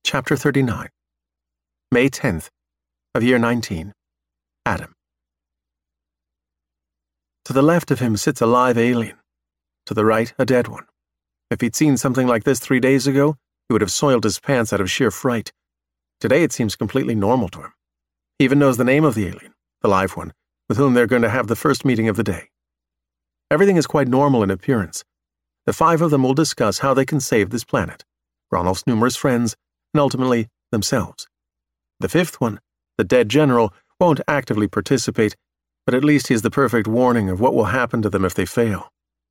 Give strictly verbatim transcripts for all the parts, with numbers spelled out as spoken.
Chapter thirty-nine. May tenth, of year nineteen. Adam. To the left of him sits a live alien. To the right, a dead one. If he'd seen something like this three days ago, he would have soiled his pants out of sheer fright. Today it seems completely normal to him. He even knows the name of the alien, the live one, with whom they're going to have the first meeting of the day. Everything is quite normal in appearance. The five of them will discuss how they can save this planet, Gronolf's numerous friends, and ultimately themselves. The fifth one, the dead general, won't actively participate, but at least he has the perfect warning of what will happen to them if they fail.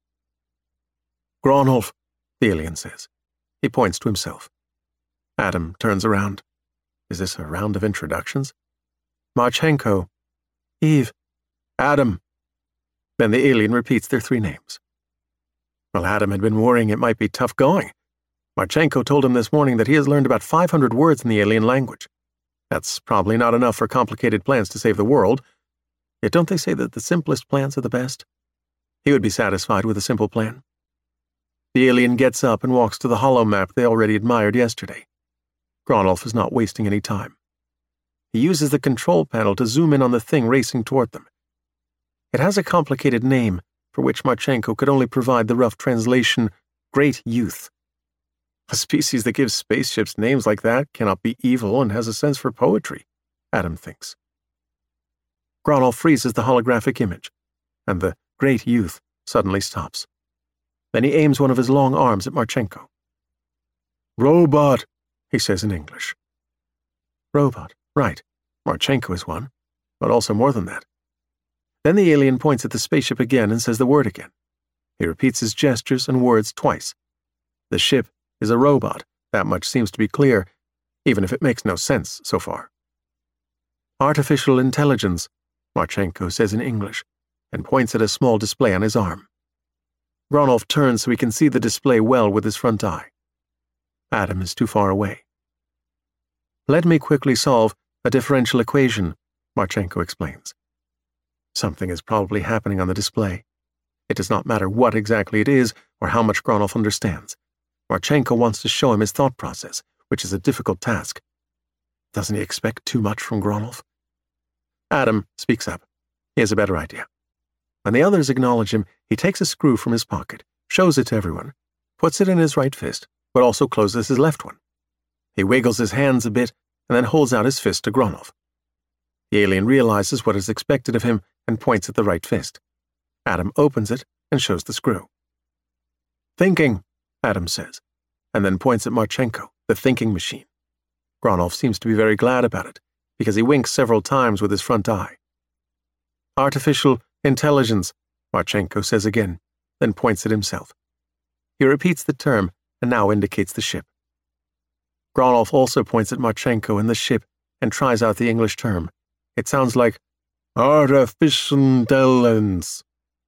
Gronolf, the alien says. He points to himself. Adam turns around. Is this a round of introductions? Marchenko. Eve. Adam. Then the alien repeats their three names. Well, Adam had been worrying it might be tough going. Marchenko told him this morning that he has learned about five hundred words in the alien language. That's probably not enough for complicated plans to save the world. Yet don't they say that the simplest plans are the best? He would be satisfied with a simple plan. The alien gets up and walks to the hollow map they already admired yesterday. Gronolf is not wasting any time. He uses the control panel to zoom in on the thing racing toward them. It has a complicated name, for which Marchenko could only provide the rough translation, Great Youth. A species that gives spaceships names like that cannot be evil and has a sense for poetry, Adam thinks. Gronolf freezes the holographic image, and the Great Youth suddenly stops. Then he aims one of his long arms at Marchenko. Robot, he says in English. Robot, right. Marchenko is one, but also more than that. Then the alien points at the spaceship again and says the word again. He repeats his gestures and words twice. The ship is a robot, that much seems to be clear, even if it makes no sense so far. Artificial intelligence, Marchenko says in English, and points at a small display on his arm. Gronolf turns so he can see the display well with his front eye. Adam is too far away. Let me quickly solve a differential equation, Marchenko explains. Something is probably happening on the display. It does not matter what exactly it is or how much Gronolf understands. Marchenko wants to show him his thought process, which is a difficult task. Doesn't he expect too much from Gronolf? Adam speaks up. He has a better idea. When the others acknowledge him, he takes a screw from his pocket, shows it to everyone, puts it in his right fist, but also closes his left one. He wiggles his hands a bit and then holds out his fist to Gronolf. The alien realizes what is expected of him and points at the right fist. Adam opens it and shows the screw. Thinking, Adam says, and then points at Marchenko, the thinking machine. Gronolf seems to be very glad about it, because he winks several times with his front eye. Artificial intelligence, Marchenko says again, then points at himself. He repeats the term and now indicates the ship. Gronolf also points at Marchenko and the ship and tries out the English term. It sounds like artificial intelligence.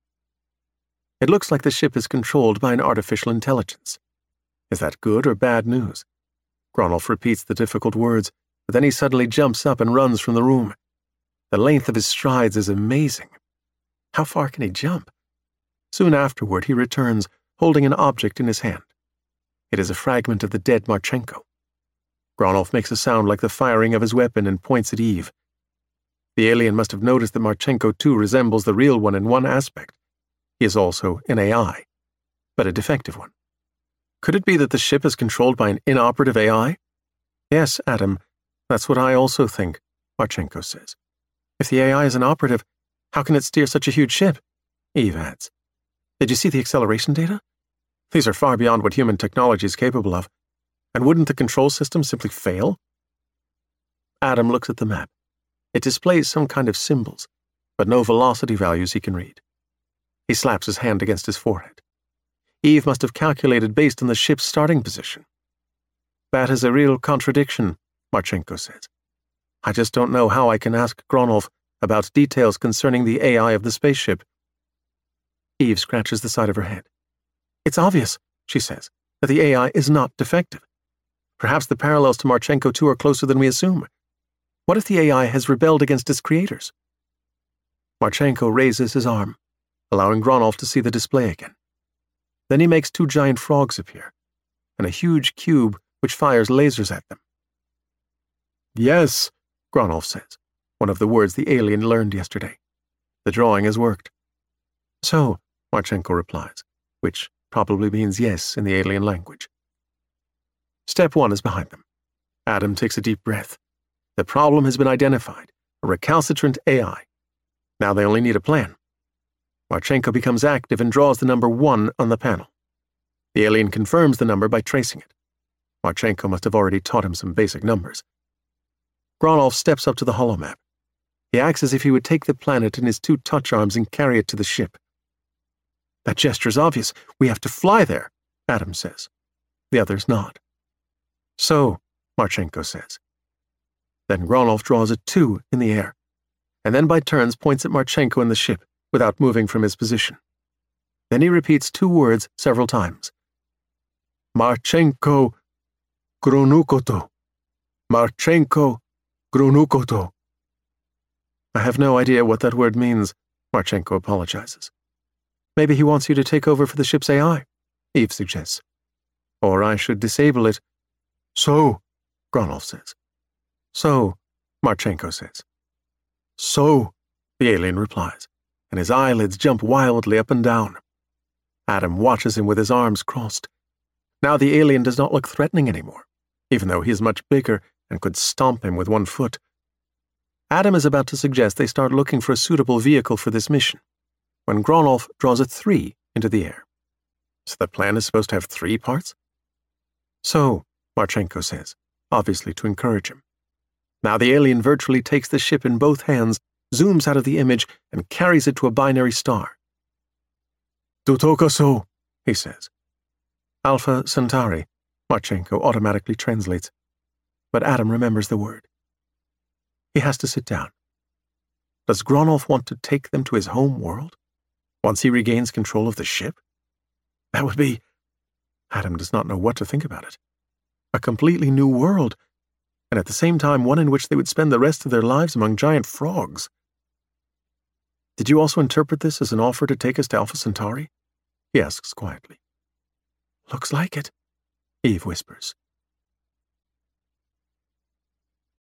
It looks like the ship is controlled by an artificial intelligence. Is that good or bad news? Gronolf repeats the difficult words, but then he suddenly jumps up and runs from the room. The length of his strides is amazing. How far can he jump? Soon afterward, he returns, holding an object in his hand. It is a fragment of the dead Marchenko. Gronolf makes a sound like the firing of his weapon and points at Eve. The alien must have noticed that Marchenko too resembles the real one in one aspect. He is also an A I, but a defective one. Could it be that the ship is controlled by an inoperative A I? Yes, Adam, that's what I also think, Marchenko says. If the A I is inoperative, how can it steer such a huge ship? Eve adds. Did you see the acceleration data? These are far beyond what human technology is capable of. And wouldn't the control system simply fail? Adam looks at the map. It displays some kind of symbols, but no velocity values he can read. He slaps his hand against his forehead. Eve must have calculated based on the ship's starting position. That is a real contradiction, Marchenko says. I just don't know how I can ask Gronolf about details concerning the A I of the spaceship. Eve scratches the side of her head. It's obvious, she says, that the A I is not defective. Perhaps the parallels to Marchenko too are closer than we assume. What if the A I has rebelled against its creators? Marchenko raises his arm, allowing Gronolf to see the display again. Then he makes two giant frogs appear, and a huge cube which fires lasers at them. Yes, Gronolf says, one of the words the alien learned yesterday. The drawing has worked. So, Marchenko replies, which probably means yes in the alien language. Step one is behind them. Adam takes a deep breath. The problem has been identified, a recalcitrant A I. Now they only need a plan. Marchenko becomes active and draws the number one on the panel. The alien confirms the number by tracing it. Marchenko must have already taught him some basic numbers. Gronolf steps up to the holomap. He acts as if he would take the planet in his two touch arms and carry it to the ship. That gesture's obvious. We have to fly there, Adam says. The others nod. So, Marchenko says. Then Gronolf draws a two in the air, and then by turns points at Marchenko and the ship, without moving from his position. Then he repeats two words several times. Marchenko Gronukoto. Marchenko Gronukoto. I have no idea what that word means, Marchenko apologizes. Maybe he wants you to take over for the ship's A I, Eve suggests. Or I should disable it. So, Gronolf says. So, Marchenko says. So, the alien replies, and his eyelids jump wildly up and down. Adam watches him with his arms crossed. Now the alien does not look threatening anymore, even though he is much bigger and could stomp him with one foot. Adam is about to suggest they start looking for a suitable vehicle for this mission, when Gronolf draws a three into the air. So the plan is supposed to have three parts? So, Marchenko says, obviously to encourage him. Now the alien virtually takes the ship in both hands, zooms out of the image, and carries it to a binary star. Dutokaso, he says. Alpha Centauri, Marchenko automatically translates, but Adam remembers the word. He has to sit down. Does Gronolf want to take them to his home world, once he regains control of the ship? That would be... Adam does not know what to think about it. A completely new world, and at the same time one in which they would spend the rest of their lives among giant frogs. Did you also interpret this as an offer to take us to Alpha Centauri? He asks quietly. Looks like it, Eve whispers.